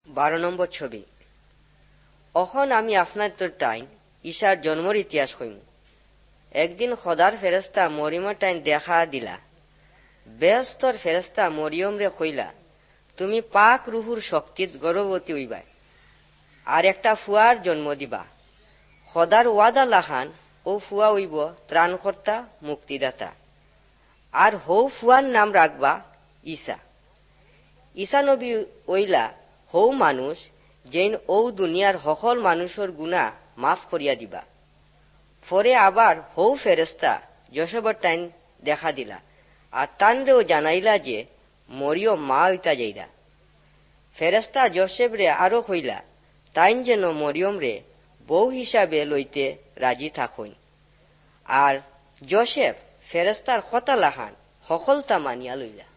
12 নম্বর ছবি। অখন আমি আপনার তোর টাইম ঈশার জন্মর ইতিহাস কইম। একদিন খোদার ফেরেস্তা মরিয়মের টাইম দেখা দিলা। বেহস্তর ফেরেস্তা মরিয়ম রে কইলা, তুমি পাক রুহুর শক্তিত গর্ভবতী হইবা আর একটা ফুয়ার জন্ম দিবা। খোদার ওয়াদা লাখান ও ফুয়া হইব ত্রাণকর্তা, মুক্তিদাতা। আর হৌ ফুয়ার নাম রাখবা ঈসা। ঈসা নবী ওইলা হৌ মানুষ যেন ও দুনিয়ার সকল মানুষের গুণা মাফ করিয়া দিবা। পরে আবার হৌ ফেরেস্তা জোসেফের টাইম দেখা দিলা আর তানরেও জানাইলা যে মরিয়ম মা হইতা যাইরা। ফেরেস্তা জোসেফ রে আরো কইলা তাইন যেন মরিয়ম রে বউ হিসাবে লইতে রাজি থাকুন। আর জোসেফ ফেরেস্তার কথা লাখান সকলতা মানিয়া লইলা।